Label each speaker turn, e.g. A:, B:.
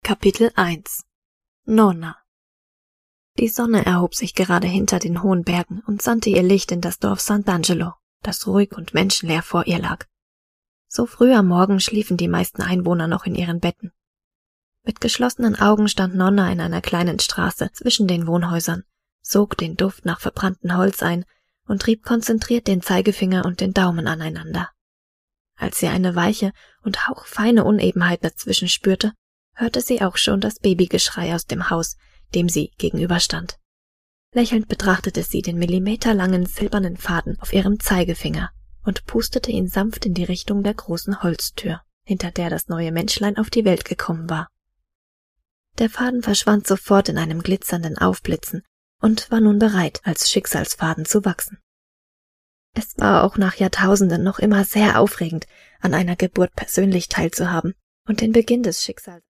A: Kapitel 1 Nonna. Die Sonne erhob sich gerade hinter den hohen Bergen und sandte ihr Licht in das Dorf Sant'Angelo, das ruhig und menschenleer vor ihr lag. So früh am Morgen schliefen die meisten Einwohner noch in ihren Betten. Mit geschlossenen Augen stand Nonna in einer kleinen Straße zwischen den Wohnhäusern, sog den Duft nach verbranntem Holz ein und rieb konzentriert den Zeigefinger und den Daumen aneinander. Als sie eine weiche und hauchfeine Unebenheit dazwischen spürte, hörte sie auch schon das Babygeschrei aus dem Haus, dem sie gegenüberstand. Lächelnd betrachtete sie den millimeterlangen silbernen Faden auf ihrem Zeigefinger und pustete ihn sanft in die Richtung der großen Holztür, hinter der das neue Menschlein auf die Welt gekommen war. Der Faden verschwand sofort in einem glitzernden Aufblitzen und war nun bereit, als Schicksalsfaden zu wachsen. Es war auch nach Jahrtausenden noch immer sehr aufregend, an einer Geburt persönlich teilzuhaben und den Beginn des Schicksals